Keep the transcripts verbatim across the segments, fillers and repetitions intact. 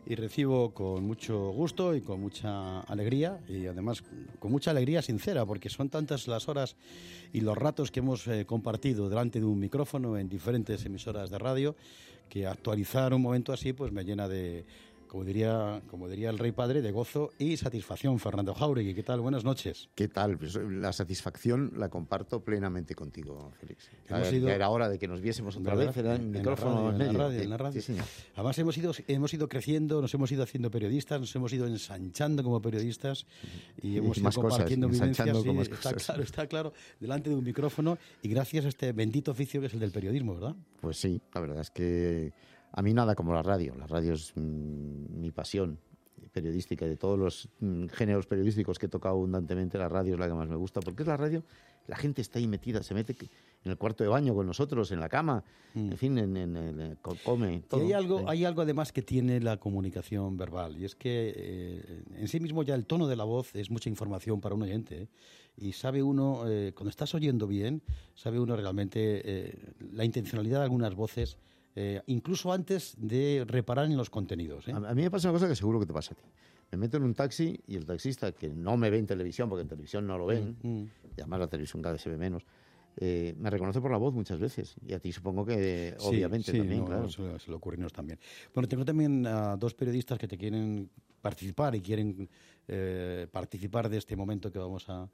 y recibo con mucho gusto y con mucha alegría, y además con mucha alegría sincera, porque son tantas las horas y los ratos que hemos eh, compartido delante de un micrófono en diferentes emisoras de radio, que actualizar un momento así pues me llena de, como diría, como diría el Rey Padre, de gozo y satisfacción. Fernando Jáuregui, ¿qué tal? Buenas noches. ¿Qué tal? Pues la satisfacción la comparto plenamente contigo, Félix. Hemos Ya, ido, ya era hora de que nos viésemos otra vez en el en micrófono la radio, en la radio, sí, en la radio. Sí, señor. Además hemos ido, hemos ido creciendo, nos hemos ido haciendo periodistas, nos hemos ido ensanchando como periodistas y hemos y ido más compartiendo cosas, vivencias. Sí, como está cosas. claro, está claro, delante de un micrófono y gracias a este bendito oficio que es el del periodismo, ¿verdad? Pues sí, la verdad es que a mí nada como la radio. La radio es mmm, mi pasión periodística, y de todos los mmm, géneros periodísticos que he tocado abundantemente, la radio es la que más me gusta, porque es la radio, la gente está ahí metida, se mete en el cuarto de baño con nosotros, en la cama, mm. en fin, en, en, en, come, todo. Y hay algo, sí. hay algo además que tiene la comunicación verbal, y es que eh, en sí mismo ya el tono de la voz es mucha información para un oyente, ¿eh? Y sabe uno, eh, cuando estás oyendo bien, sabe uno realmente eh, la intencionalidad de algunas voces, Eh, incluso antes de reparar en los contenidos, ¿eh? A, a mí me pasa una cosa que seguro que te pasa a ti. Me meto en un taxi y el taxista, que no me ve en televisión, porque en televisión no lo ven, mm, mm. y además la televisión cada vez se ve menos, eh, me reconoce por la voz muchas veces. Y a ti supongo que, sí, obviamente, sí, también, no, claro. Se, se le ocurrimos también. Bueno, tengo también a dos periodistas que te quieren participar y quieren eh, participar de este momento que vamos a,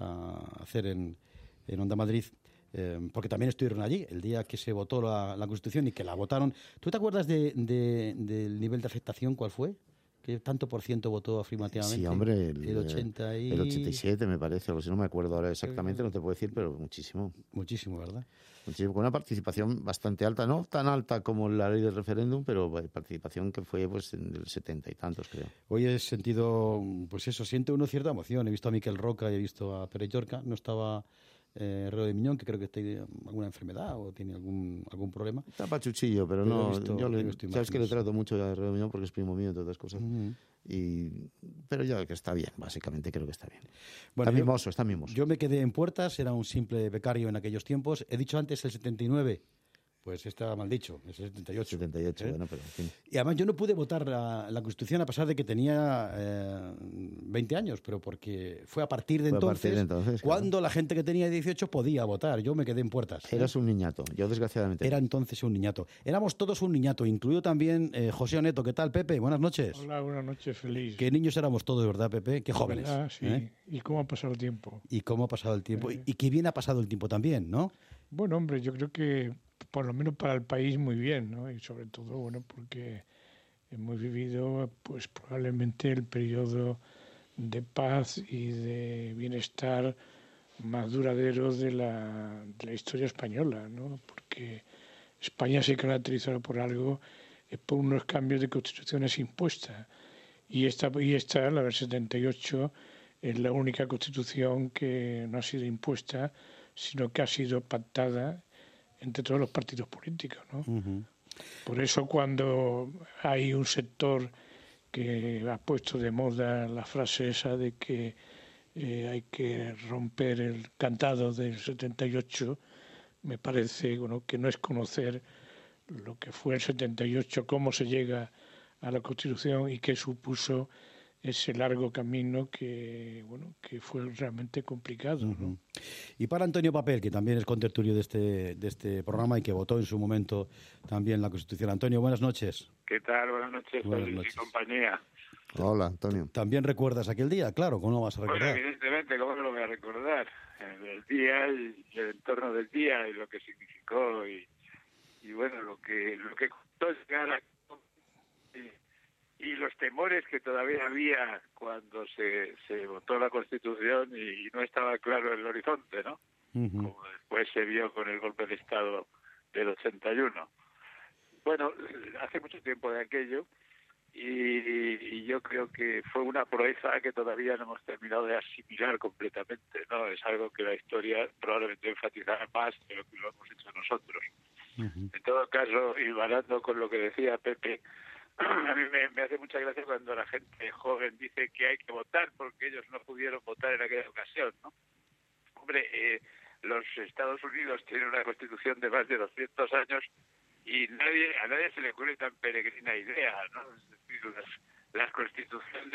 a hacer en, en Onda Madrid. Eh, porque también estuvieron allí el día que se votó la, la Constitución y que la votaron. ¿Tú te acuerdas de, de, del nivel de aceptación cuál fue? ¿Qué tanto por ciento votó afirmativamente? Sí, hombre, el, el ochenta y... el ochenta y siete me parece, o si no me acuerdo ahora exactamente, no te puedo decir, pero muchísimo. Muchísimo, ¿verdad? Muchísimo, con una participación bastante alta, no tan alta como la ley del referéndum, pero participación que fue pues en el setenta y tantos, creo. Hoy he sentido, pues eso, siente uno cierta emoción. He visto a Miquel Roca y he visto a Pere Llorca, no estaba... Eh, Reo de Miñón, que creo que tiene alguna enfermedad o tiene algún algún problema. Está pachuchillo, pero, pero no. Visto, yo le, sabes que le trato mucho a Reo de Miñón porque es primo mío, entre otras cosas. Uh-huh. y, pero ya que está bien, básicamente creo que está bien. Bueno, está mimoso, está mimoso. Yo me quedé en Puertas, era un simple becario en aquellos tiempos. He dicho antes el setenta y nueve. Pues está mal dicho, es el setenta y ocho. setenta y ocho, ¿eh? Bueno, pero en fin. Y además yo no pude votar la, la Constitución a pesar de que tenía eh, veinte años, pero porque fue a partir de, entonces, partir de entonces, cuando claro. La gente que tenía dieciocho podía votar. Yo me quedé en Puertas. Eras ¿eh? un niñato, yo desgraciadamente. Era entonces un niñato. Éramos todos un niñato, incluido también eh, José Oneto. ¿Qué tal, Pepe? Buenas noches. Hola, buenas noches, feliz. Qué niños éramos todos, ¿verdad, Pepe? Qué jóvenes. Ah, sí. ¿eh? ¿Y cómo ha pasado el tiempo? Y cómo ha pasado el tiempo. Eh. Y, y qué bien ha pasado el tiempo también, ¿no? Bueno, hombre, yo creo que por lo menos para el país muy bien, ¿no? Y sobre todo, bueno, porque hemos vivido, pues probablemente el periodo de paz y de bienestar más duradero de la, de la historia española, ¿no? Porque España se caracterizó por algo, es por unos cambios de constituciones impuestas. Y esta, y esta, la del setenta y ocho, es la única constitución que no ha sido impuesta, sino que ha sido pactada entre todos los partidos políticos, ¿no? Uh-huh. Por eso cuando hay un sector que ha puesto de moda la frase esa de que eh, hay que romper el candado del setenta y ocho, me parece, bueno, que no es conocer lo que fue el setenta y ocho, cómo se llega a la Constitución y qué supuso ese largo camino que bueno que fue realmente complicado, ¿no? Uh-huh. Y para Antonio Papel, que también es contertulio de este de este programa y que votó en su momento también la Constitución. Antonio, buenas noches. ¿Qué tal? Buenas noches, buenas noches. Y compañía. Hola, Antonio. ¿También recuerdas aquel día? Claro, ¿cómo no vas a recordar? Bueno, evidentemente, ¿cómo no lo voy a recordar? El día y el entorno del día y lo que significó y, y bueno, lo que lo que costó llegar a... y los temores que todavía había cuando se, se votó la Constitución y no estaba claro el horizonte, ¿no? Uh-huh. Como después se vio con el golpe de Estado del ochenta y uno. Bueno, hace mucho tiempo de aquello y, y yo creo que fue una proeza que todavía no hemos terminado de asimilar completamente, ¿no? Es algo que la historia probablemente enfatizará más de lo que lo hemos hecho nosotros. Uh-huh. En todo caso, hilvanando con lo que decía Pepe, a mí me, me hace mucha gracia cuando la gente joven dice que hay que votar porque ellos no pudieron votar en aquella ocasión, ¿no? Hombre, eh, los Estados Unidos tienen una constitución de más de doscientos años y nadie a nadie se le ocurre tan peregrina idea, ¿no? Es decir, las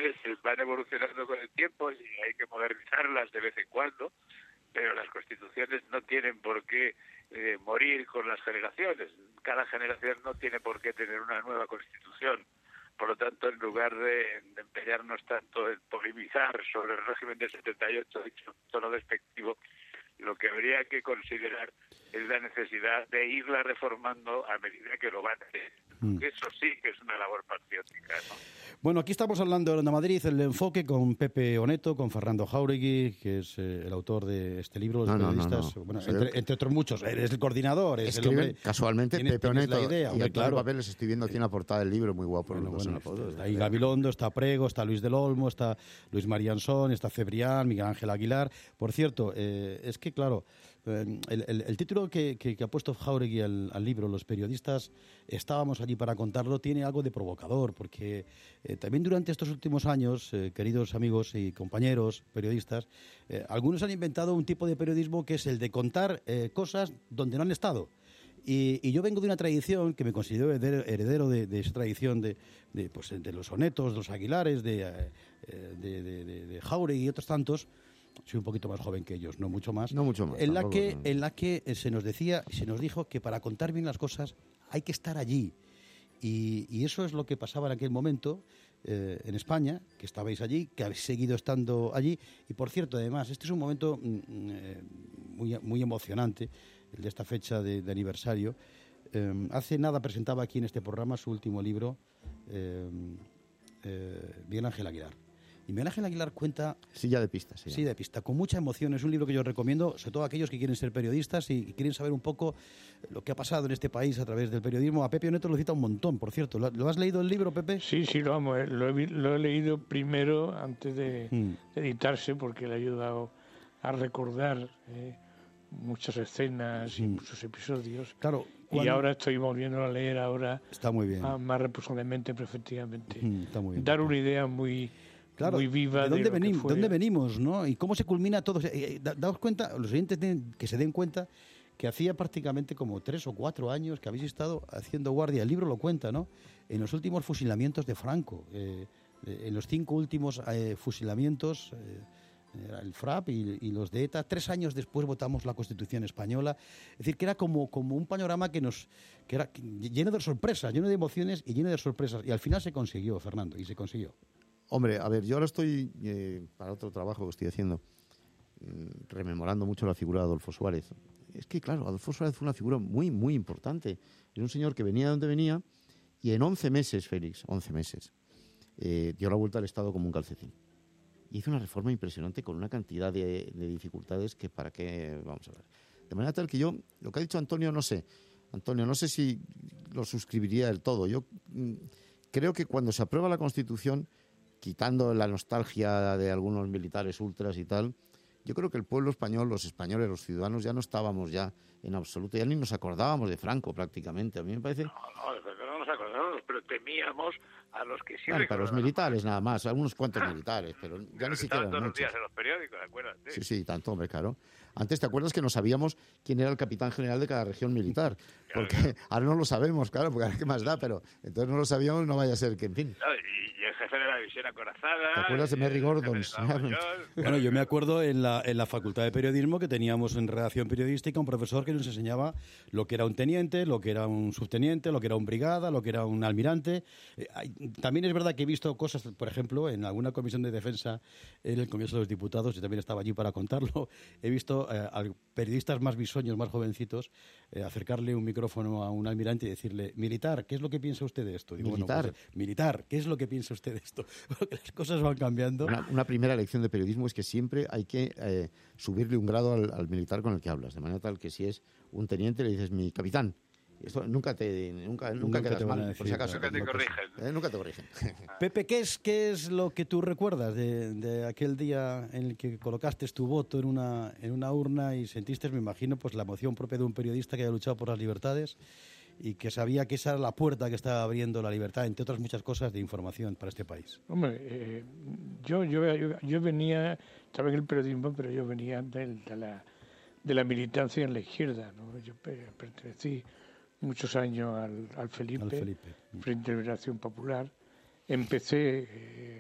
constituciones van evolucionando con el tiempo y hay que modernizarlas de vez en cuando, pero las constituciones no tienen por qué eh, morir con las generaciones. Cada generación no tiene por qué tener una nueva constitución. Por lo tanto, en lugar de, de empeñarnos tanto en polemizar sobre el régimen del setenta y ocho, dicho en tono despectivo, lo que habría que considerar es la necesidad de irla reformando a medida que lo van a hacer. Mm. Eso sí que es una labor patriótica, ¿no? Bueno, aquí estamos hablando de Onda Madrid, el enfoque con Pepe Oneto, con Fernando Jáuregui, que es eh, el autor de este libro, Los no, periodistas, no, no, no. Bueno, entre, entre otros muchos, eres el coordinador, es Escriben, el hombre. Casualmente, tienes, Pepe tienes Oneto la idea, y hombre, Antonio claro. Papeles, estoy viendo aquí en la portada del libro, muy guapo. Bueno, los bueno, dos en la está ahí Gabilondo, está Prego, está Luis del Olmo, está Luis Mariansón, está Cebrián, Miguel Ángel Aguilar. Por cierto, eh, es que, claro, eh, el, el, el título que, que, que ha puesto Jáuregui al, al libro, Los periodistas estábamos allí para contarlo, tiene algo de provocador, porque eh, también durante estos últimos años, eh, queridos amigos y compañeros periodistas, eh, algunos han inventado un tipo de periodismo que es el de contar eh, cosas donde no han estado. Y, y yo vengo de una tradición que me considero heredero, heredero de, de esa tradición de, de, pues, de los Onetos, de los Aguilares, de, eh, de, de, de, de Jáuregui y otros tantos. Soy un poquito más joven que ellos, no mucho más. No mucho más. En la tampoco, que, no. en la que se nos decía, se nos dijo que para contar bien las cosas hay que estar allí. Y, y eso es lo que pasaba en aquel momento eh, en España, que estabais allí, que habéis seguido estando allí. Y por cierto, además, este es un momento mm, eh, muy, muy emocionante, el de esta fecha de, de aniversario. Eh, hace nada presentaba aquí en este programa su último libro, eh, eh, Miguel Ángel Aguilar. Y Miguel Ángel Aguilar cuenta... Silla de pista, sí. Silla de pista, con mucha emoción. Es un libro que yo recomiendo, sobre todo a aquellos que quieren ser periodistas y quieren saber un poco lo que ha pasado en este país a través del periodismo. A Pepe Oneto lo cita un montón, por cierto. ¿Lo, ¿lo has leído el libro, Pepe? Sí, sí, lo amo. Lo he, lo he leído primero antes de, Mm. de editarse, porque le ha ayudado a recordar eh, muchas escenas y Mm. muchos episodios. Claro. Y cuando- ahora estoy volviendo a leer ahora Está muy bien. ah, más responsablemente, pero efectivamente. Mm, está muy bien. Dar una idea muy... Claro, muy viva ¿de dónde, de lo que venimos, fue. ¿dónde venimos, no? ¿Y cómo se culmina todo? Eh, eh, da- daos cuenta, los oyentes tienen que se den cuenta que hacía prácticamente como tres o cuatro años que habéis estado haciendo guardia. El libro lo cuenta, ¿no? En los últimos fusilamientos de Franco, eh, eh, en los cinco últimos eh, fusilamientos, eh, el FRAP y, y los de ETA. Tres años después votamos la Constitución española. Es decir, que era como, como un panorama que nos que era lleno de sorpresas, lleno de emociones y lleno de sorpresas. Y al final se consiguió, Fernando, y se consiguió. Hombre, a ver, yo ahora estoy, eh, para otro trabajo que estoy haciendo, mm, rememorando mucho la figura de Adolfo Suárez. Es que, claro, Adolfo Suárez fue una figura muy, muy importante. Era un señor que venía de donde venía y en once meses, Félix, once meses, eh, dio la vuelta al Estado como un calcetín. Y hizo una reforma impresionante con una cantidad de, de dificultades que para qué vamos a ver. De manera tal que yo, lo que ha dicho Antonio, no sé. Antonio, no sé si lo suscribiría del todo. Yo mm, creo que cuando se aprueba la Constitución, quitando la nostalgia de algunos militares ultras y tal, yo creo que el pueblo español, los españoles, los ciudadanos, ya no estábamos ya en absoluto, ya ni nos acordábamos de Franco prácticamente. A mí me parece... No, no, de Franco no nos acordamos, pero temíamos a los que sí Claro, para los recordábamos. militares nada más, algunos cuantos militares, pero ya Pero ni que siquiera estaban todos los muchos. días en los periódicos, acuérdate. Sí, sí, tanto, hombre, claro. Antes, ¿te acuerdas que no sabíamos quién era el capitán general de cada región militar? Claro, Porque ahora no lo sabemos, claro, porque ahora qué más da, pero entonces no lo sabíamos, no vaya a ser que, en fin. No, y, y el jefe de la división acorazada. ¿Te acuerdas de y Mary el Gordon? jefe de Estado Mayor. Bueno, yo me acuerdo en la, en la Facultad de Periodismo que teníamos en redacción periodística un profesor que nos enseñaba lo que era un teniente, lo que era un subteniente, lo que era un brigada, lo que era un almirante. Eh, hay- también es verdad que he visto cosas, por ejemplo, en alguna comisión de defensa en el Congreso de los Diputados, y también estaba allí para contarlo, he visto eh, a periodistas más bisoños, más jovencitos, eh, acercarle un micrófono a un almirante y decirle, militar, ¿qué es lo que piensa usted de esto? Digo, bueno, Militar. pues, militar, ¿qué es lo que piensa usted de esto? Porque las cosas van cambiando. Una, una primera lección de periodismo es que siempre hay que eh, subirle un grado al, al militar con el que hablas, de manera tal que si es un teniente le dices mi capitán. Esto nunca te nunca, nunca, Nunca quedas te van a mal, decir, por si acaso. Nunca te No pasa- corrigen. eh, nunca te corrigen. Pepe, ¿qué es, ¿qué es lo que tú recuerdas de, de aquel día en el que colocaste tu voto en una, en una urna y sentiste, me imagino, pues la emoción propia de un periodista que haya luchado por las libertades y que sabía que esa era la puerta que estaba abriendo la libertad, entre otras muchas cosas, de información para este país? Hombre, eh, yo, yo, yo, yo venía, estaba en el periodismo, pero yo venía de, de, la, de la militancia en la izquierda, ¿no? Yo pe- pertenecí muchos años al, al Felipe, Al Felipe. Frente de Liberación Popular. Empecé eh,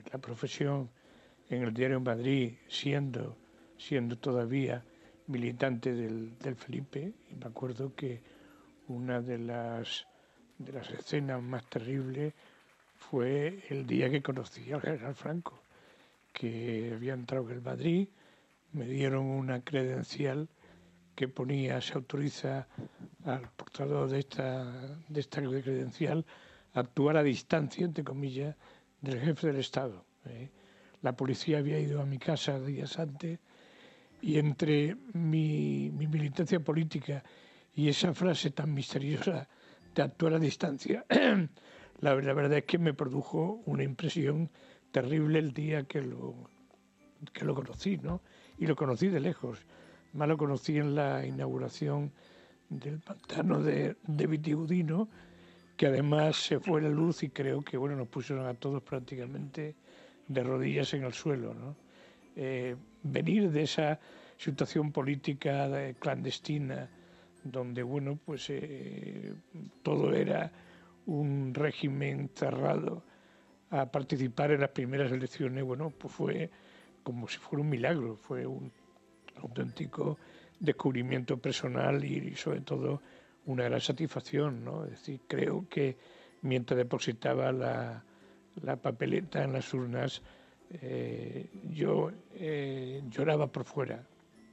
eh, la profesión en el diario Madrid, siendo, siendo todavía militante del, del Felipe, y me acuerdo que una de las, de las escenas más terribles fue el día que conocí al general Franco, que había entrado en el Madrid, me dieron una credencial que ponía, se autoriza al portador de esta, de esta credencial a actuar a distancia, entre comillas, del jefe del Estado. ¿eh? La policía había ido a mi casa días antes y entre mi, mi militancia política y esa frase tan misteriosa de actuar a distancia, la, la verdad es que me produjo una impresión terrible el día que lo, que lo conocí, ¿no? Y lo conocí de lejos. Más lo conocí en la inauguración del pantano de, de Vitigudino, que además se fue la luz y creo que bueno nos pusieron a todos prácticamente de rodillas en el suelo, ¿no? Eh, venir de esa situación política de, clandestina, donde bueno pues eh, todo era un régimen cerrado, a participar en las primeras elecciones, bueno, pues fue como si fuera un milagro, fue un auténtico descubrimiento personal y, y sobre todo una gran satisfacción, ¿no? Es decir, creo que mientras depositaba la, la papeleta en las urnas, eh, yo eh, lloraba por fuera.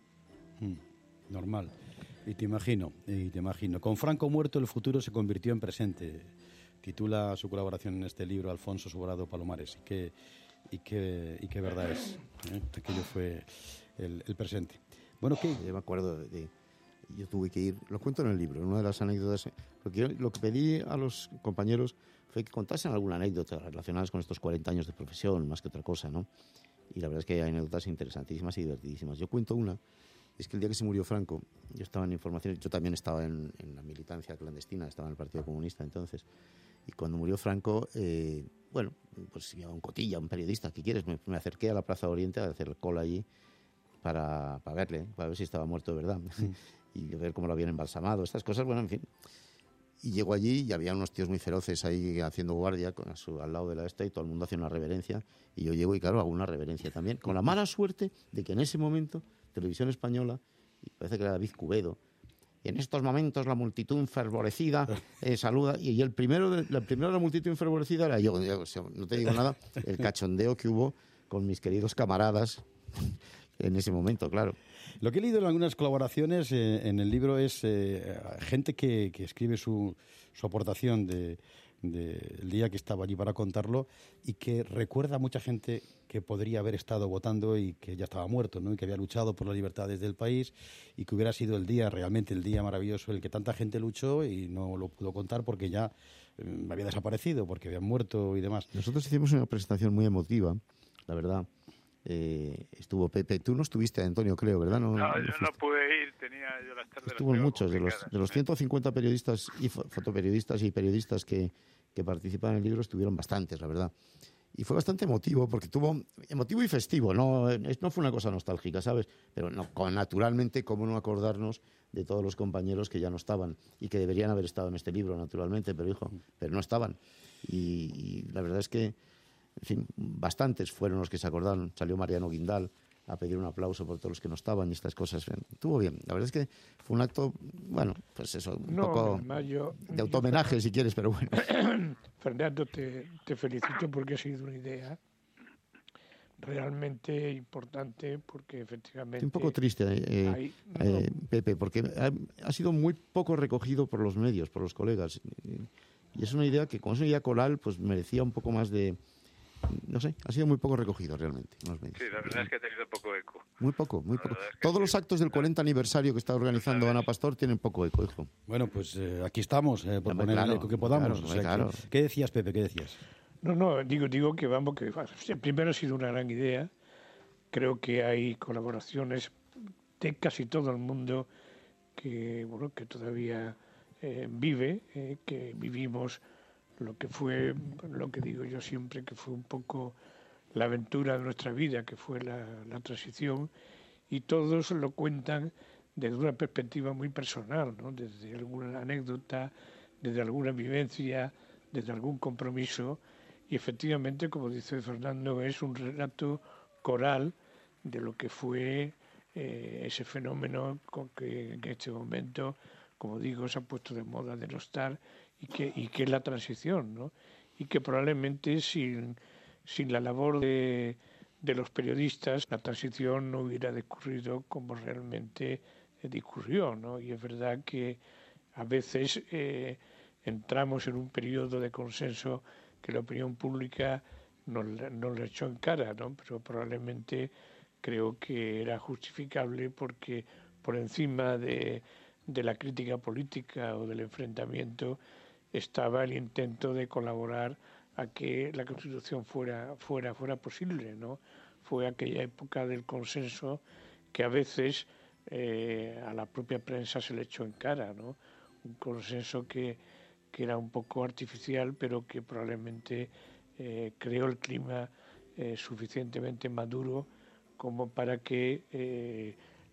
Mm, normal. Y te imagino, y te imagino. Con Franco muerto, el futuro se convirtió en presente. Titula su colaboración en este libro Alfonso Sobrado Palomares. Y qué, y qué, y qué verdad es. ¿eh? Aquello fue el, el presente. Bueno, ¿qué? Yo me acuerdo de... de yo tuve que ir, lo cuento en el libro, en una de las anécdotas, porque yo lo que pedí a los compañeros fue que contasen alguna anécdota relacionadas con estos cuarenta años de profesión, más que otra cosa, ¿no? Y la verdad es que hay anécdotas interesantísimas y divertidísimas. Yo cuento una, es que el día que se murió Franco, yo estaba en información, yo también estaba en, en la militancia clandestina, estaba en el Partido Comunista entonces, y cuando murió Franco, eh, bueno, pues iba un cotilla, un periodista, ¿qué quieres? Me, me acerqué a la Plaza Oriente a hacer cola allí para, para verle, para ver si estaba muerto de verdad. Mm. Y ver cómo lo habían embalsamado, estas cosas, bueno, en fin. Y llego allí y había unos tíos muy feroces ahí haciendo guardia con su, al lado de la esta y todo el mundo hacía una reverencia. Y yo llego y, claro, hago una reverencia también, con la mala suerte de que en ese momento, Televisión Española, y parece que era David Cubedo, y en estos momentos la multitud enfervorecida eh, saluda, y, y el primero de, la primera de la multitud enfervorecida era yo, yo, o sea, no te digo nada, el cachondeo que hubo con mis queridos camaradas en ese momento, claro. Lo que he leído en algunas colaboraciones eh, en el libro es eh, gente que, que escribe su, su aportación del de, de día que estaba allí para contarlo y que recuerda a mucha gente que podría haber estado votando y que ya estaba muerto, ¿no? Y que había luchado por las libertades del país y que hubiera sido el día, realmente el día maravilloso, el que tanta gente luchó y no lo pudo contar porque ya eh, había desaparecido, porque habían muerto y demás. Nosotros hicimos una presentación muy emotiva, la verdad. Eh, estuvo Pepe, tú no estuviste, Antonio, creo, ¿verdad? No, no, no yo no pude ir, tenía yo las tardes. Estuvo muchos de los, de los ciento cincuenta periodistas y fotoperiodistas y periodistas que, que participan en el libro, estuvieron bastantes, la verdad. Y fue bastante emotivo, porque tuvo emotivo y festivo, no, no fue una cosa nostálgica, ¿sabes? Pero no, naturalmente, cómo no acordarnos de todos los compañeros que ya no estaban y que deberían haber estado en este libro, naturalmente, pero hijo, pero no estaban. Y, y la verdad es que, en fin, bastantes fueron los que se acordaron. Salió Mariano Guindal a pedir un aplauso por todos los que no estaban y estas cosas. Estuvo bien. La verdad es que fue un acto, bueno, pues eso, un no, poco yo, de autohomenaje, yo, si quieres, pero bueno. Fernando, te, te felicito porque ha sido una idea realmente importante, porque efectivamente... Estoy un poco triste, eh, hay, no, eh, Pepe, porque ha, ha sido muy poco recogido por los medios, por los colegas. Y es una idea que, como es una idea coral, pues merecía un poco más de... No sé, ha sido muy poco recogido realmente en los medios. Sí, la verdad es que ha tenido poco eco. Muy poco, muy poco. Es Todos sí. los actos del cuarenta aniversario que está organizando ¿sabes? Ana Pastor tienen poco eco, hijo. Bueno, pues eh, aquí estamos, eh, por poner claro, el eco que podamos. Claro, o sea, claro. ¿qué, ¿Qué decías, Pepe? ¿Qué decías? No, no, digo, digo que vamos, que primero ha sido una gran idea. Creo que hay colaboraciones de casi todo el mundo que, bueno, que todavía eh, vive, eh, que vivimos lo que fue, lo que digo yo siempre, que fue un poco la aventura de nuestra vida, que fue la, la transición, y todos lo cuentan desde una perspectiva muy personal, ¿no? Desde alguna anécdota, desde alguna vivencia, desde algún compromiso, y efectivamente, como dice Fernando, es un relato coral de lo que fue eh, ese fenómeno con que en este momento, como digo, se ha puesto de moda denostar y que, y que es la transición, ¿no? Y que probablemente sin, sin la labor de, de los periodistas la transición no hubiera discurrido como realmente discurrió, ¿no? Y es verdad que a veces eh, entramos en un periodo de consenso que la opinión pública nos, nos lo echó en cara, ¿no? Pero probablemente creo que era justificable porque por encima de, de la crítica política o del enfrentamiento estaba el intento de colaborar a que la Constitución fuera, fuera, fuera posible, ¿no? Fue aquella época del consenso que a veces eh, a la propia prensa se le echó en cara, ¿no? Un consenso que, que era un poco artificial, pero que probablemente eh, creó el clima eh, suficientemente maduro como para que eh,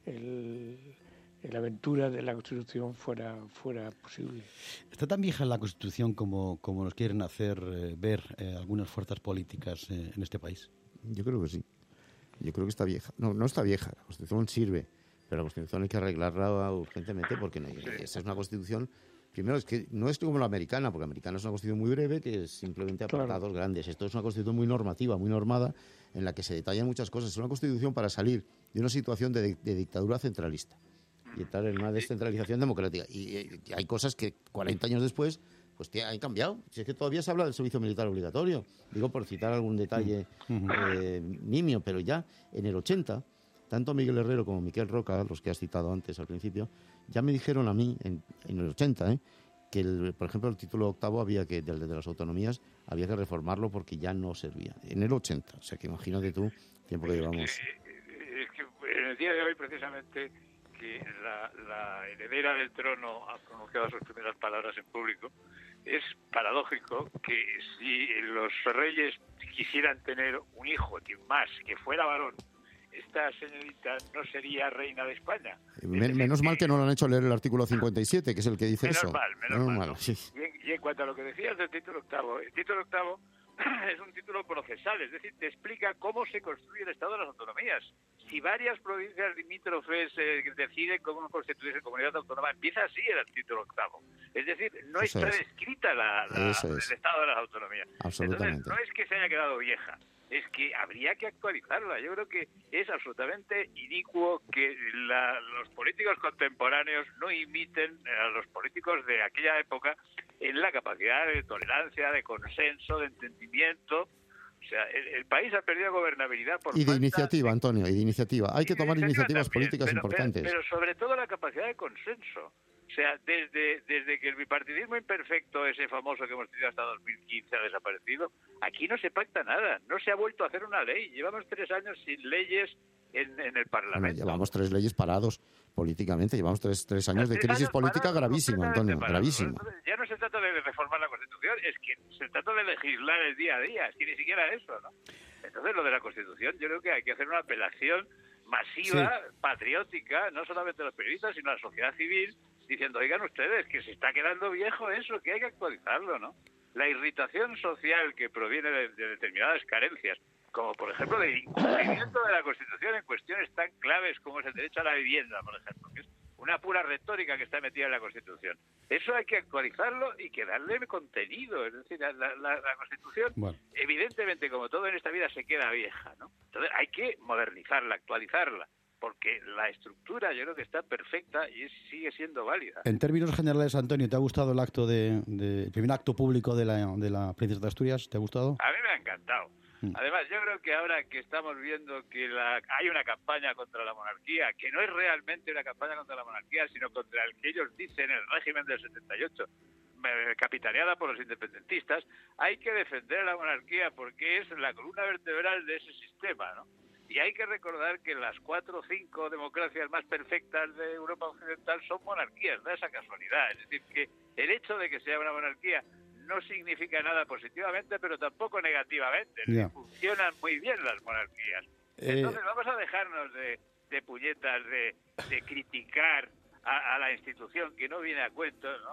el, la aventura de la Constitución fuera, fuera posible. ¿Está tan vieja la Constitución como, como nos quieren hacer eh, ver eh, algunas fuerzas políticas eh, en este país? Yo creo que sí. Yo creo que está vieja. No, no está vieja. La Constitución sirve, pero la Constitución hay que arreglarla urgentemente porque no, esa es una Constitución. Primero, es que no es como la americana, porque la americana es una Constitución muy breve que es simplemente apartados claro. grandes. Esto es una Constitución muy normativa, muy normada, en la que se detallan muchas cosas. Es una Constitución para salir de una situación de, de dictadura centralista y entrar en una descentralización democrática. Y, y hay cosas que cuarenta años después pues han cambiado. Si es que todavía se habla del servicio militar obligatorio, digo por citar algún detalle eh, nimio, pero ya en el ochenta, tanto Miguel Herrero como Miquel Roca, los que has citado antes al principio, ya me dijeron a mí en, en el ochenta eh, que, el, por ejemplo, el título octavo había que, del de las autonomías había que reformarlo porque ya no servía. En el ochenta, o sea que imagínate tú el tiempo que llevamos. Es que, es que en el día de hoy, precisamente, que la, la heredera del trono ha pronunciado sus primeras palabras en público, es paradójico que si los reyes quisieran tener un hijo más que fuera varón, esta señorita no sería reina de España. Men, menos mal que no le han hecho leer el artículo cincuenta y siete, que es el que dice menos eso. Mal, menos, menos mal, mal. Sí. Y, en, y en cuanto a lo que decías del título octavo, el título octavo es un título procesal, es decir, te explica cómo se construye el Estado de las autonomías. Si varias provincias limítrofes eh, deciden cómo constituirse comunidad autónoma, empieza así el título octavo. Es decir, no Eso está es. descrita la, la, es. el Estado de las autonomías. Absolutamente. Entonces, no es que se haya quedado vieja, es que habría que actualizarla. Yo creo que es absolutamente inicuo que la, los políticos contemporáneos no imiten a los políticos de aquella época en la capacidad de tolerancia, de consenso, de entendimiento. O sea, el, el país ha perdido gobernabilidad por Y de falta iniciativa, de... Antonio, y de iniciativa. Hay que tomar iniciativas también, políticas pero, importantes. Pero, pero sobre todo la capacidad de consenso. O sea, desde, desde que el bipartidismo imperfecto, ese famoso que hemos tenido hasta dos mil quince, ha desaparecido, aquí no se pacta nada, no se ha vuelto a hacer una ley. Llevamos tres años sin leyes en, en el Parlamento. Bueno, llevamos tres leyes parados políticamente, llevamos tres, tres años de crisis política gravísima, Antonio, gravísima. Ya no se trata de reformar la Constitución, es que se trata de legislar el día a día, es que ni siquiera eso, ¿no? Entonces, lo de la Constitución, yo creo que hay que hacer una apelación masiva, sí. patriótica, no solamente a los periodistas, sino a la sociedad civil, diciendo, oigan ustedes, que se está quedando viejo eso, que hay que actualizarlo, ¿no? La irritación social que proviene de, de determinadas carencias, como por ejemplo el incumplimiento de la Constitución en cuestiones tan claves como es el derecho a la vivienda, por ejemplo, que es una pura retórica que está metida en la Constitución. Eso hay que actualizarlo y que darle contenido. Es decir, la, la, la Constitución, bueno. evidentemente, como todo en esta vida, se queda vieja, ¿no? Entonces hay que modernizarla, actualizarla, porque la estructura yo creo que está perfecta y es, sigue siendo válida. En términos generales, Antonio, ¿te ha gustado el acto de, de el primer acto público de la, de la Princesa de Asturias? ¿Te ha gustado? A mí me ha encantado. Además, yo creo que ahora que estamos viendo que la, hay una campaña contra la monarquía, que no es realmente una campaña contra la monarquía, sino contra el que ellos dicen el régimen del setenta y ocho, capitaneada por los independentistas, hay que defender a la monarquía porque es la columna vertebral de ese sistema, ¿no? Y hay que recordar que las cuatro o cinco democracias más perfectas de Europa Occidental son monarquías, da esa casualidad. Es decir, que el hecho de que sea una monarquía no significa nada positivamente, pero tampoco negativamente. Yeah. Funcionan muy bien las monarquías. Eh... Entonces vamos a dejarnos de, de puñetas, de, de criticar a, a la institución que no viene a cuento, ¿no?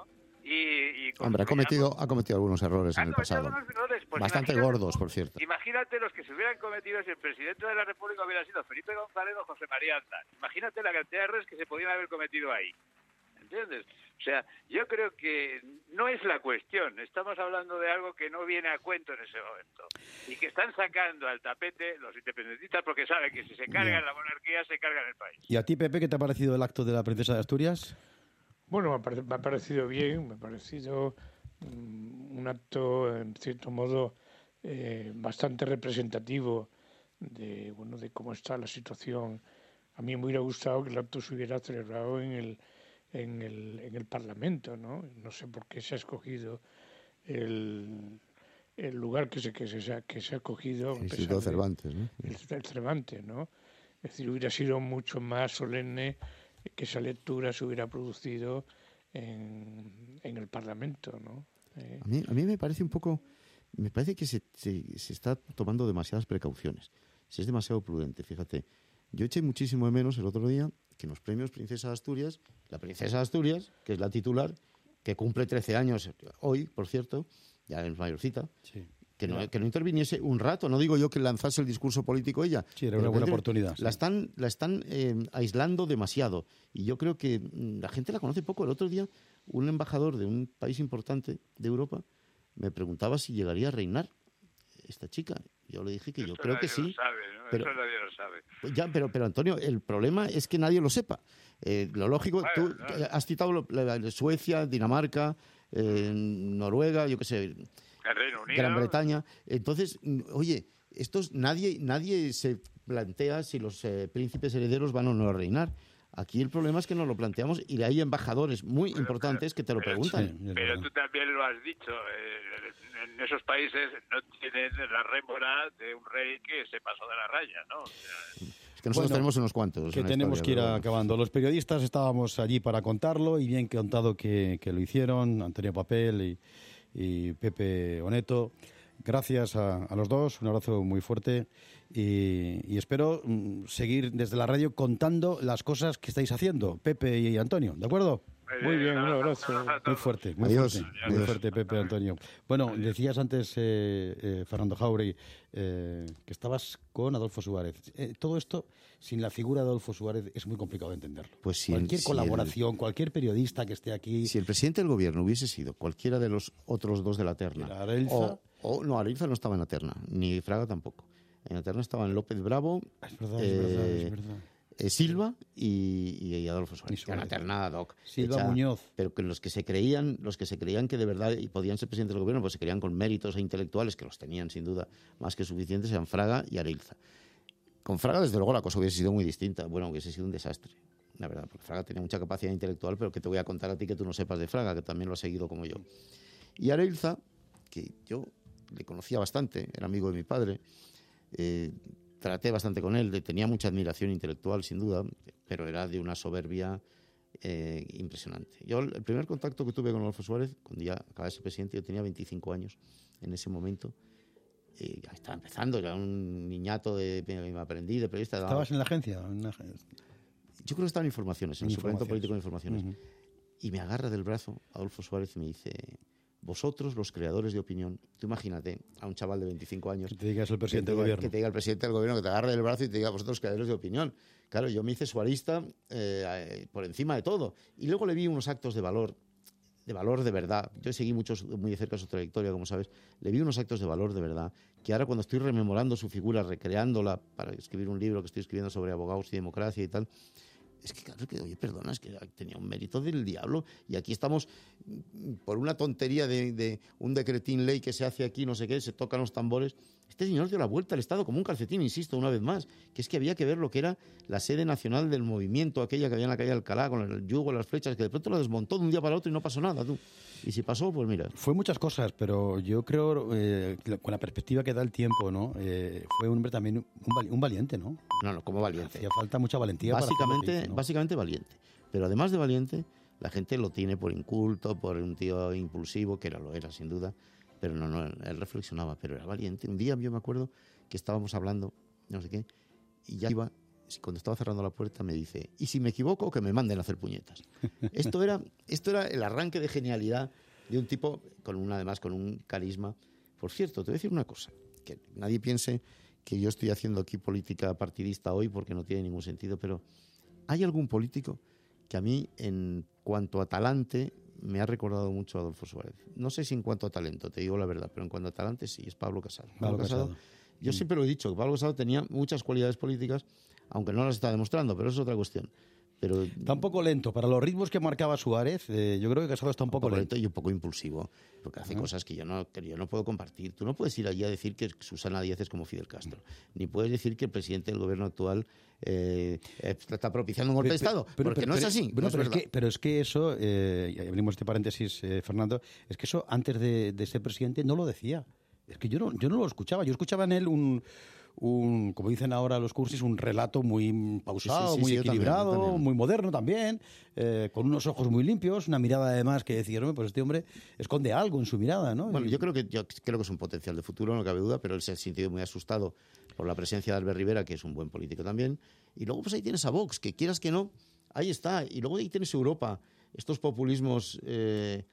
y, y Hombre, ha cometido, ha cometido algunos errores en el pasado. Errores, pues bastante gordos, por cierto. Imagínate los que se hubieran cometido si el presidente de la República hubiera sido Felipe González o José María Aznar. Imagínate la cantidad de errores que se podían haber cometido ahí. ¿Entiendes? O sea, yo creo que no es la cuestión. Estamos hablando de algo que no viene a cuento en ese momento. Y que están sacando al tapete los independentistas porque saben que si se cargan la monarquía, se cargan el país. ¿Y a ti, Pepe, qué te ha parecido el acto de la princesa de Asturias? Bueno, me ha, pare- me ha parecido bien, me ha parecido um, un acto, en cierto modo, eh, bastante representativo de, bueno, de cómo está la situación. A mí me hubiera gustado que el acto se hubiera celebrado en el en el, en el Parlamento, ¿no? No sé por qué se ha escogido el, el lugar que se, que se, que se ha escogido. El Instituto Cervantes, ¿no? El, el Cervantes, ¿no? Es decir, hubiera sido mucho más solemne que esa lectura se hubiera producido en, en el Parlamento, ¿no? Eh, a, mí, a mí me parece un poco... Me parece que se, se, se está tomando demasiadas precauciones. Se es demasiado prudente, fíjate. Yo eché muchísimo de menos el otro día que en los premios Princesa de Asturias, la Princesa de Asturias, que es la titular, que cumple trece años hoy, por cierto, ya es mayorcita, sí. que, no, que no interviniese un rato. No digo yo que lanzase el discurso político ella. Sí, era una buena oportunidad. La sí. están, la están eh, aislando demasiado. Y yo creo que la gente la conoce poco. El otro día, un embajador de un país importante de Europa me preguntaba si llegaría a reinar esta chica. Yo le dije que Esto yo creo que sí. Lo sabe, ¿no? Pero, Eso nadie lo sabe. Ya, pero, pero Antonio, el problema es que nadie lo sepa. Eh, lo lógico, Bueno, tú no. has citado lo, la, la, Suecia, Dinamarca, eh, Noruega, yo qué sé, el Reino Unido. Gran Bretaña. Entonces, oye, estos nadie, nadie se plantea si los eh, príncipes herederos van o no a reinar. Aquí el problema es que nos lo planteamos y hay embajadores muy Pero, importantes pero, que te lo pero, preguntan. Sí, es pero verdad. tú también lo has dicho. Eh, en esos países no tienen la rémora de un rey que se pasó de la raya, ¿no? O sea, Es que nosotros Bueno, tenemos unos cuantos. Que tenemos que ir acabando. Los periodistas estábamos allí para contarlo y bien contado que, que lo hicieron, Antonio Papel y, y Pepe Oneto. Gracias a, a los dos, un abrazo muy fuerte y, y espero mm, seguir desde la radio contando las cosas que estáis haciendo, Pepe y Antonio, ¿de acuerdo? Muy bien, un abrazo. Muy fuerte, muy Adiós. fuerte, Adiós. muy fuerte, Pepe, Antonio. Bueno, decías antes, eh, eh, Fernando Jauregui, eh, que estabas con Adolfo Suárez. Eh, todo esto, sin la figura de Adolfo Suárez, es muy complicado de entenderlo. Pues si cualquier el, colaboración, si el, cualquier periodista que esté aquí... Si el presidente del gobierno hubiese sido cualquiera de los otros dos de la terna... Areilza, o, o, no, Areilza no estaba en la terna, ni Fraga tampoco. En la terna estaban López Bravo... Es verdad, eh, es verdad, es verdad. Eh, Silva y, y Adolfo Suárez. Y Suárez. Una ternada, Doc. Silva hecha, Muñoz. Pero que los que se creían, los que se creían que de verdad y podían ser presidentes del gobierno, pues se creían con méritos e intelectuales, que los tenían sin duda más que suficientes, eran Fraga y Areilza. Con Fraga, desde luego, la cosa hubiese sido muy distinta. Bueno, hubiese sido un desastre, la verdad, porque Fraga tenía mucha capacidad intelectual, pero que te voy a contar a ti que tú no sepas de Fraga, que también lo has seguido como yo. Y Areilza, que yo le conocía bastante, era amigo de mi padre, eh, traté bastante con él, tenía mucha admiración intelectual, sin duda, pero era de una soberbia eh, impresionante. Yo, el primer contacto que tuve con Adolfo Suárez, cuando ya acababa de ser presidente, yo tenía veinticinco años en ese momento. Eh, ya estaba empezando, era un niñato de, de aprendiz, de periodista. ¿Estabas en la agencia? En la... Yo creo que estaba en Informaciones, en el suplemento político de Informaciones. Uh-huh. Y me agarra del brazo Adolfo Suárez y me dice... Vosotros, los creadores de opinión, tú imagínate a un chaval de veinticinco años... Que te digas el presidente del gobierno. Que te diga el presidente del gobierno, que te agarre del brazo y te diga vosotros, creadores de opinión. Claro, yo me hice suarista eh, por encima de todo. Y luego le vi unos actos de valor, de valor de verdad. Yo seguí muchos, muy de cerca su trayectoria, como sabes. Le vi unos actos de valor de verdad, que ahora cuando estoy rememorando su figura, recreándola para escribir un libro que estoy escribiendo sobre abogados y democracia y tal... Es que, claro, que, oye, perdona, es que tenía un mérito del diablo y aquí estamos por una tontería de, de un decretín ley que se hace aquí, no sé qué, se tocan los tambores. Este señor dio la vuelta al Estado como un calcetín, insisto, una vez más, que es que había que ver lo que era la sede nacional del movimiento, aquella que había en la calle Alcalá, con el yugo, las flechas, que de pronto lo desmontó de un día para otro y no pasó nada, tú. Y si pasó, pues mira. Fue muchas cosas, pero yo creo, eh, con la perspectiva que da el tiempo, ¿no? Eh, fue un hombre también un, un valiente, ¿no? No, no, como valiente. Hacía falta mucha valentía Básicamente, para hacer lo que hizo, ¿no? Básicamente valiente. Pero además de valiente, la gente lo tiene por inculto, por un tío impulsivo, que era, lo era, sin duda. Pero no, no, él reflexionaba, pero era valiente. Un día yo me acuerdo que estábamos hablando, no sé qué, y ya iba, cuando estaba cerrando la puerta, me dice, y si me equivoco, que me manden a hacer puñetas. Esto era, esto era el arranque de genialidad de un tipo, con un, además con un carisma. Por cierto, te voy a decir una cosa, que nadie piense que yo estoy haciendo aquí política partidista hoy porque no tiene ningún sentido, pero ¿hay algún político que a mí, en cuanto a talante, me ha recordado mucho a Adolfo Suárez? No sé si en cuanto a talento, te digo la verdad, pero en cuanto a talante sí, es Pablo Casado. Pablo, Pablo Casado, Casado. Yo mm. siempre lo he dicho, que Pablo Casado tenía muchas cualidades políticas, aunque no las está demostrando, pero eso es otra cuestión. Pero está un poco lento. Para los ritmos que marcaba Suárez, eh, yo creo que Casado está un poco, un poco lento. lento y un poco impulsivo, porque hace uh-huh. cosas que yo, no, que yo no puedo compartir. Tú no puedes ir allí a decir que Susana Díaz es como Fidel Castro, uh-huh. ni puedes decir que el presidente del gobierno actual eh, está propiciando un golpe pero, de Estado, pero, porque pero, no pero, es así. Pero, no es pero, es que, pero es que eso, eh, y abrimos este paréntesis, eh, Fernando, es que eso antes de, de ser presidente no lo decía. Es que yo no, yo no lo escuchaba. Yo escuchaba en él un... un, como dicen ahora los cursis, un relato muy pausado, sí, sí, sí, muy sí, equilibrado, también, también. muy moderno también, eh, con unos ojos muy limpios, una mirada además que decía, no, pues este hombre esconde algo en su mirada, ¿no? Bueno, yo creo que yo creo que es un potencial de futuro, no cabe duda, pero él se ha sentido muy asustado por la presencia de Albert Rivera, que es un buen político también, y luego pues ahí tienes a Vox, que quieras que no, ahí está, y luego ahí tienes Europa, estos populismos eh,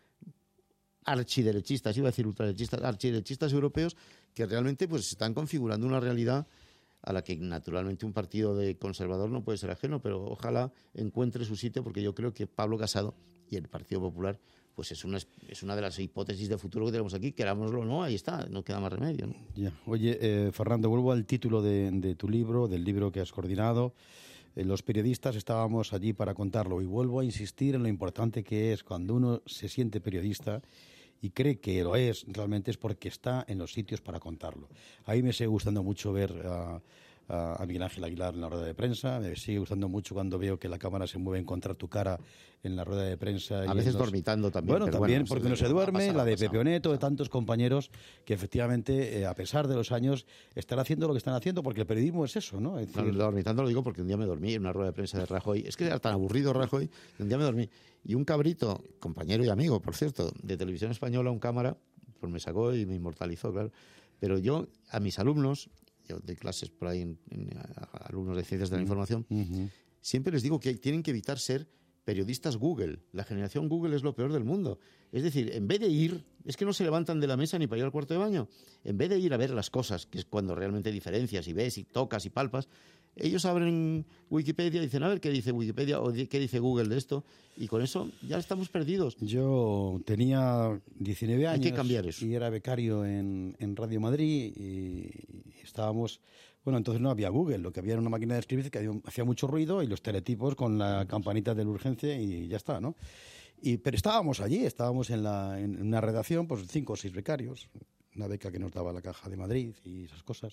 archiderechistas, iba a decir ultraderechistas, archiderechistas europeos, que realmente pues están configurando una realidad a la que naturalmente un partido de conservador no puede ser ajeno, pero ojalá encuentre su sitio, porque yo creo que Pablo Casado y el Partido Popular pues es una, es una de las hipótesis de futuro que tenemos aquí, querámoslo o no, ahí está, no queda más remedio, ¿no? Yeah. Oye, eh, Fernando, vuelvo al título de, de tu libro, del libro que has coordinado. Eh, los periodistas estábamos allí para contarlo, y vuelvo a insistir en lo importante que es cuando uno se siente periodista y cree que lo es, realmente es porque está en los sitios para contarlo. A mí me sigue gustando mucho ver a, a Miguel Ángel Aguilar en la rueda de prensa, me sigue gustando mucho cuando veo que la cámara se mueve a encontrar tu cara en la rueda de prensa. A y veces los... dormitando también. Bueno, también, bueno, porque no se duerme, pasado, la de Pepe Oneto, de tantos compañeros que efectivamente, eh, a pesar de los años, están haciendo lo que están haciendo, porque el periodismo es eso, ¿no? Es decir... no dormitando lo digo porque un día me dormí en una rueda de prensa de Rajoy. Es que era tan aburrido Rajoy, que un día me dormí. Y un cabrito, compañero y amigo, por cierto, de Televisión Española, un cámara, pues me sacó y me inmortalizó, claro. Pero yo, a mis alumnos, yo doy clases por ahí en, en, a alumnos de Ciencias de la Información, uh-huh. siempre les digo que tienen que evitar ser periodistas Google. La generación Google es lo peor del mundo. Es decir, en vez de ir, es que no se levantan de la mesa ni para ir al cuarto de baño. En vez de ir a ver las cosas, que es cuando realmente diferencias y ves y tocas y palpas, ellos abren Wikipedia y dicen, a ver qué dice Wikipedia o qué dice Google de esto, y con eso ya estamos perdidos. Yo tenía diecinueve años. Hay que cambiar eso. Y era becario en, en Radio Madrid, y estábamos... Bueno, entonces no había Google, lo que había era una máquina de escribir que hacía mucho ruido y los teletipos con la campanita de la urgencia y ya está, ¿no? Y, pero estábamos allí, estábamos en, la, en una redacción, pues cinco o seis becarios, una beca que nos daba la Caja de Madrid y esas cosas.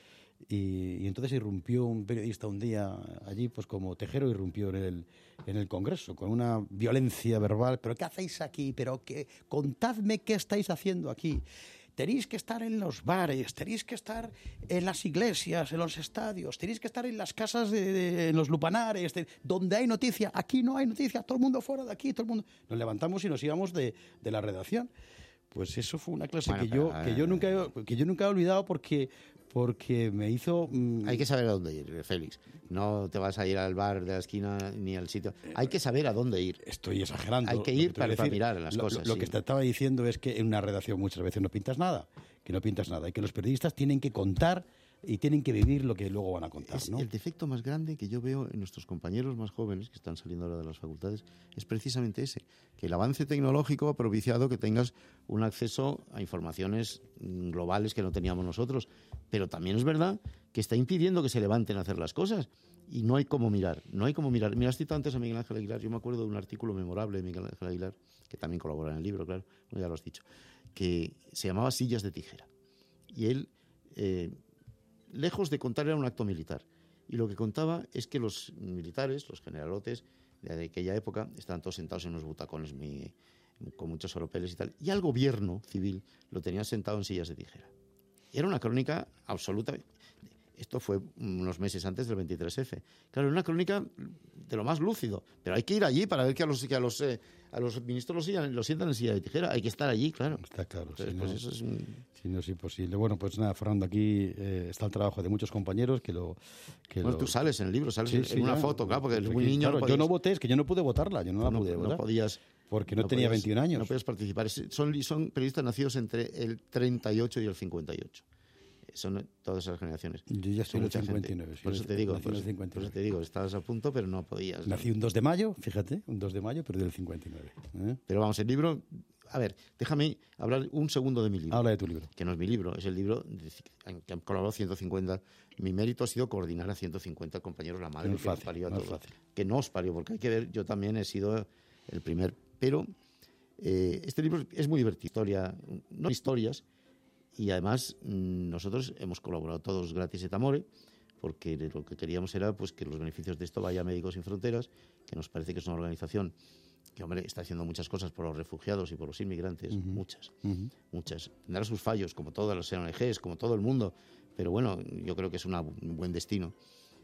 Y, y entonces irrumpió un periodista un día allí, pues como Tejero irrumpió en el, en el Congreso, con una violencia verbal. ¿Pero qué hacéis aquí? ¿Pero qué? Contadme qué estáis haciendo aquí. Tenéis que estar en los bares, tenéis que estar en las iglesias, en los estadios, tenéis que estar en las casas, de, de, en los lupanares, de, donde hay noticia. Aquí no hay noticia, todo el mundo fuera de aquí, todo el mundo... Nos levantamos y nos íbamos de, de la redacción. Pues eso fue una clase bueno, que, pero, yo, que, yo nunca he, que yo nunca he olvidado porque... porque me hizo... Mmm... Hay que saber a dónde ir, Félix. No te vas a ir al bar de la esquina ni al sitio. Hay que saber a dónde ir. Estoy exagerando. Hay que ir que para, decir, para mirar las lo, cosas. Lo sí. que te estaba diciendo es que en una redacción muchas veces no pintas nada, que no pintas nada, y que los periodistas tienen que contar y tienen que vivir lo que luego van a contar, es ¿no? El defecto más grande que yo veo en nuestros compañeros más jóvenes que están saliendo ahora de las facultades es precisamente ese, que el avance tecnológico ha propiciado que tengas un acceso a informaciones globales que no teníamos nosotros, pero también es verdad que está impidiendo que se levanten a hacer las cosas y no hay cómo mirar, no hay cómo mirar. Mira, has citado antes a Miguel Ángel Aguilar, yo me acuerdo de un artículo memorable de Miguel Ángel Aguilar, que también colabora en el libro, claro, ya lo has dicho, que se llamaba Sillas de tijera, y él... Eh, lejos de contar era un acto militar, y lo que contaba es que los militares, los generalotes de aquella época, estaban todos sentados en unos butacones muy, con muchos oropeles y tal, y al gobierno civil lo tenían sentado en sillas de tijera. Era una crónica absoluta. Esto fue unos meses antes del veintitrés efe. Claro, una crónica de lo más lúcido, pero hay que ir allí para ver que a los que a los eh, a los ministros los, sigan, los sientan en silla de tijera. Hay que estar allí, claro. Está claro. Entonces, Si pues no, eso es un... si no es imposible. Bueno, pues nada, Fernando, aquí eh, está el trabajo de muchos compañeros que lo... Que Bueno, lo... tú sales en el libro, sales Sí, en sí, una ya. foto, claro, porque Pues eres muy aquí, niño. claro, no yo no podías- voté, es que yo no pude votarla, yo no la no, pude no votar. podías... Porque no, no tenía podías- veintiún años. No podías participar. Es- Son, son periodistas nacidos entre el treinta y ocho y el cincuenta y ocho. Son todas esas generaciones. Yo ya estoy Son en el mucha cincuenta y gente. nueve. sí, Por eso yo te digo, nací por en el eso, cincuenta y por eso nueve. te digo, estabas a punto, pero no podías. Nací un dos de mayo, fíjate, un dos de mayo, pero del cincuenta y nueve. ¿eh? Pero vamos, el libro... A ver, déjame hablar un segundo de mi libro. Habla de tu libro. Que no es mi libro, es el libro de- en que han colaborado ciento cincuenta. Mi mérito ha sido coordinar a ciento cincuenta compañeros, la madre No es que nos fácil, parió a no es todos. fácil. Que no os parió, porque hay que ver, yo también he sido el primer. Pero eh, este libro es muy divertido, historia, no historias, y además mm, nosotros hemos colaborado todos gratis et amore, porque lo que queríamos era pues que los beneficios de esto vaya a Médicos Sin Fronteras, que nos parece que es una organización que, hombre, está haciendo muchas cosas por los refugiados y por los inmigrantes, muchas, Ujú. muchas. Tendrá sus fallos, como todas las O N Ges, como todo el mundo, pero bueno, yo creo que es una- un buen destino.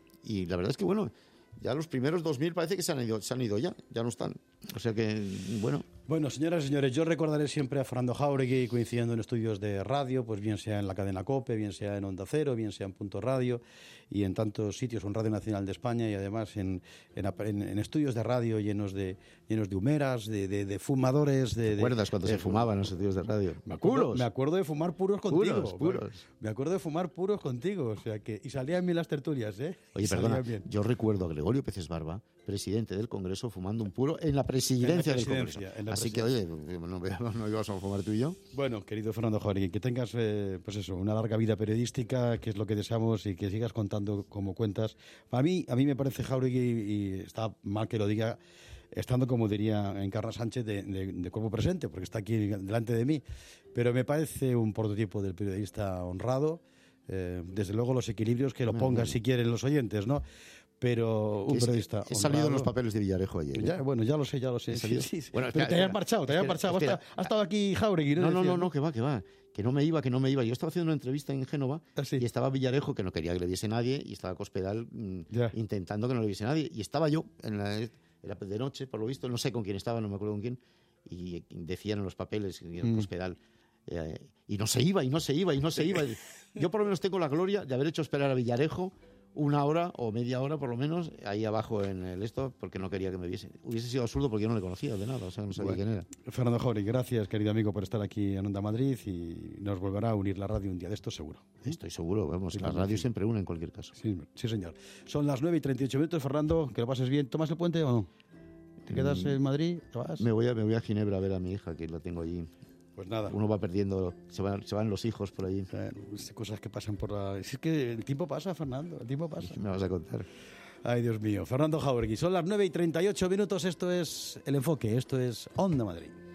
Y la verdad es que, bueno, ya los primeros dos mil parece que se han ido, se han ido ya, ya no están. O sea que, bueno, Bueno, señoras y señores, yo recordaré siempre a Fernando Jáuregui coincidiendo en estudios de radio, pues bien sea en la cadena COPE, bien sea en Onda Cero, bien sea en Punto Radio y en tantos sitios, en Radio Nacional de España y además en, en, en- en estudios de radio llenos de llenos de humeras, de, de, de fumadores. De, ¿te de- acuerdas cuando de- se fumaban los estudios de radio? Me acuerdo, Puros. me acuerdo de fumar puros contigo. Puros, puros. Me acuerdo de fumar puros contigo. O sea que, y salían bien las tertulias, ¿eh? Oye, Y salían perdona, bien. yo recuerdo a Gregorio Peces Barba, presidente del Congreso, fumando un puro en la presidencia, del presidencia, Congreso. en la Así que, oye, no, no íbamos a fumar tú y yo. Bueno, querido Fernando Jáuregui, que tengas, eh, pues eso, una larga vida periodística, que es lo que deseamos, y que sigas contando como cuentas. A mí, a mí me parece, Jáuregui, y está mal que lo diga, estando, como diría Encarna Sánchez, de, de, de cuerpo presente, porque está aquí delante de mí, pero me parece un prototipo del periodista honrado. Eh, desde luego los equilibrios que lo pongan, si quieren, los oyentes, ¿no? Pero un Es- periodista He salido en honrado. los papeles de Villarejo ayer. ¿eh? Ya, bueno, ya lo sé, ya lo sé. He salido- Sí, sí. Bueno, Pero espera, te habían espera. marchado, te habían Espera, marchado. Ha espera. estado- ha estado aquí Jáuregui, ¿no? No, no, no, Decías, no, que va, que va. Que no me iba, que no me iba. Yo estaba haciendo una entrevista en Génova Ah, sí. y estaba Villarejo, que no quería que le viese nadie, y estaba Cospedal mm, Ya. intentando que no le viese nadie. Y estaba yo, en la, era de noche, por lo visto, no sé con quién estaba, no me acuerdo con quién, y decían en los papeles que era Mm. Cospedal. Eh, y no se iba, y no se iba, y no se iba. Yo por lo menos tengo la gloria de haber hecho esperar a Villarejo una hora o media hora por lo menos ahí abajo en el esto, porque no quería que me viese. Hubiese sido absurdo porque yo no le conocía de nada, o sea, no sabía Bueno. quién era. Fernando Jáuregui, gracias, querido amigo, por estar aquí en Onda Madrid, y nos volverá a unir la radio un día de esto, seguro. Estoy seguro, vamos, Sí, la sí, radio sí. siempre une en cualquier caso. Sí, sí, señor. Son las nueve y treinta y ocho minutos, Fernando, que lo pases bien. ¿Tomas el puente o no? ¿Te quedas en Madrid? ¿Te vas? Me voy, a, me voy a Ginebra a ver a mi hija, que la tengo allí. Pues nada. Uno va perdiendo, se van, se van los hijos por allí. Eh, cosas que pasan por la... Si es que el tiempo pasa, Fernando, el tiempo pasa. Me vas a contar. Ay, Dios mío. Fernando Jáuregui, son las nueve y treinta y ocho minutos, esto es El Enfoque, esto es Onda Madrid.